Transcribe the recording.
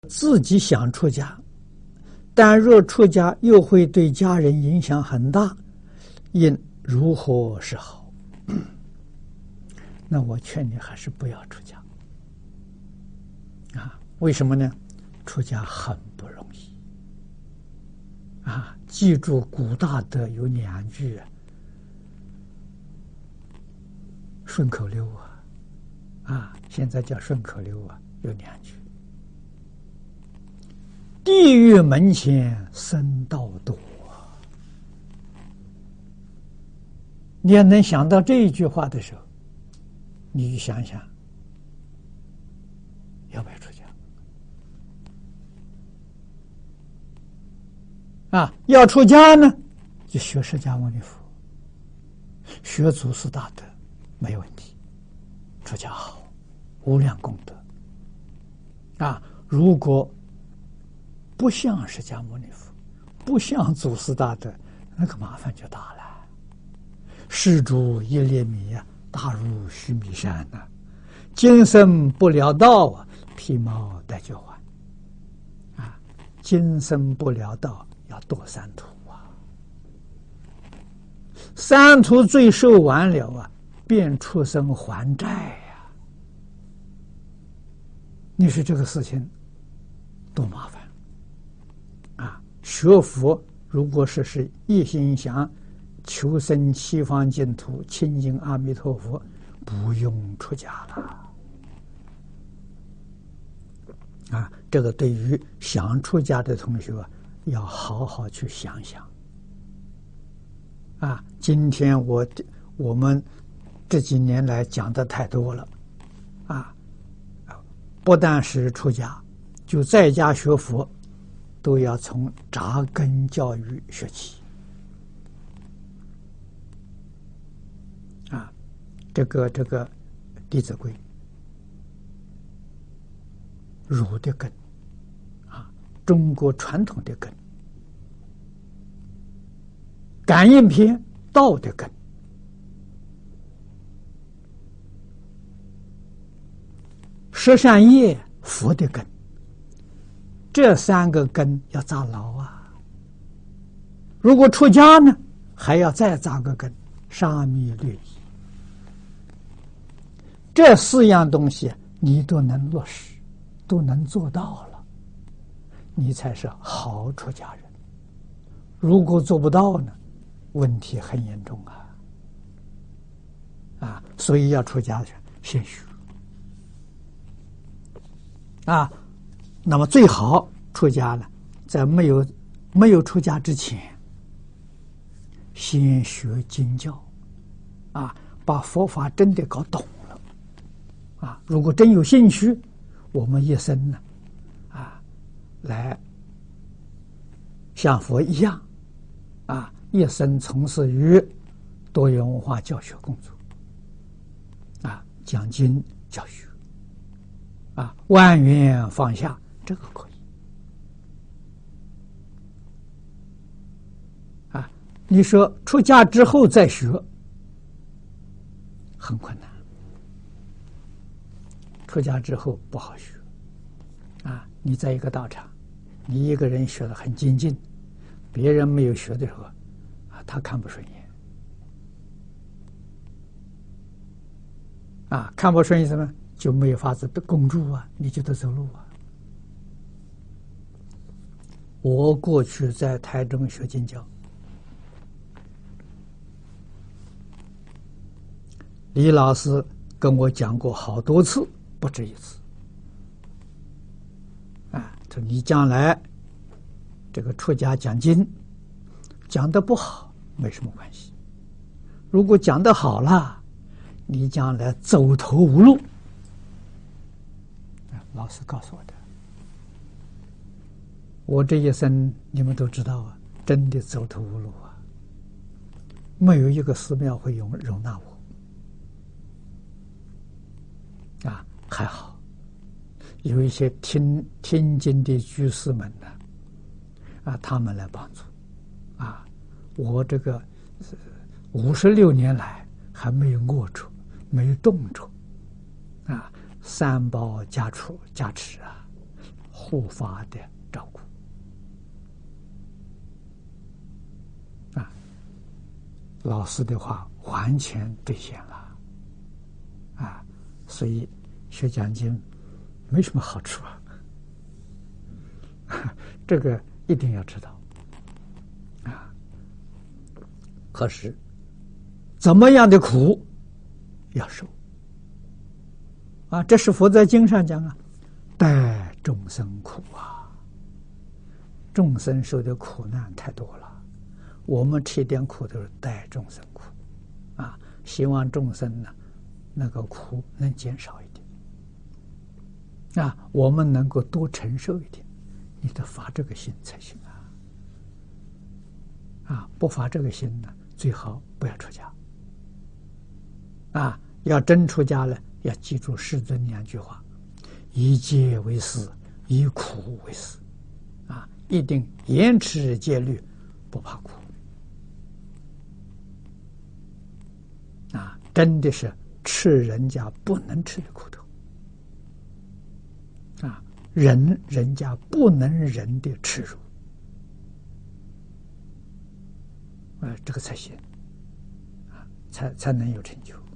自己想出家，但若出家又会对家人影响很大，应如何是好？那我劝你还是不要出家啊！为什么呢？出家很不容易啊！记住古大德有2句顺口溜啊，现在叫顺口溜有2句。地狱门前僧道多，你要能想到这一句话的时候，你就想想要不要出家啊？要出家呢，就学释迦牟尼佛，学祖师大德，没问题，出家好，无量功德啊！如果不像释迦牟尼佛，不像祖师大德，那个麻烦就大了。施主一粒米大如须弥山今生不了道披毛戴角环今生不了道要堕三途三途罪受完了便出生还债你说这个事情多麻烦学佛如果是一心想求生西方净土亲近阿弥陀佛，不用出家了这个对于想出家的同学要好好去想想今天我们这几年来讲的太多了不但是出家，就在家学佛都要从扎根教育学起这个《弟子规》儒的根中国传统的根，感应篇道的根，十善业佛的根，这3个根要扎牢如果出家呢，还要再扎个根，沙弥律仪，这4样东西你都能落实，都能做到了，你才是好出家人。如果做不到呢，问题很严重所以要出家先学那么最好出家了，在没有出家之前，先学经教把佛法真的搞懂了如果真有兴趣，我们一生呢来像佛一样一生从事于多元文化教学工作讲经教学万缘放下，这个可以你说出家之后再学很困难，出家之后不好学你在一个道场，你一个人学得很精进，别人没有学的时候他看不顺眼看不顺眼什么，就没有法子供住你就得走路我过去在台中学经教，李老师跟我讲过好多次，不止一次说你将来这个出家讲经讲得不好没什么关系，如果讲得好了，你将来走投无路。老师告诉我的，我这一生你们都知道真的走投无路没有一个寺庙会容纳我还好有一些听经的居士们呢他们来帮助我这个56年来还没有饿着，没有冻着三宝加持护法的照顾啊。老师的话完全兑现了啊，所以学讲经没什么好处啊，这个一定要知道啊。可是怎么样的苦要受啊？这是佛在经上讲啊，待众生苦啊，众生受的苦难太多了，我们吃点苦都是待众生苦啊，希望众生呢那个苦能减少一点啊，我们能够多承受一点，你得发这个心才行啊！不发这个心呢，最好不要出家啊！要真出家了，要记住世尊两句话：以戒为师，以苦为师啊！一定严持戒律，不怕苦啊！真的是吃人家不能吃的苦头啊，忍人家不能忍的耻辱，这个才行啊，才能有成就。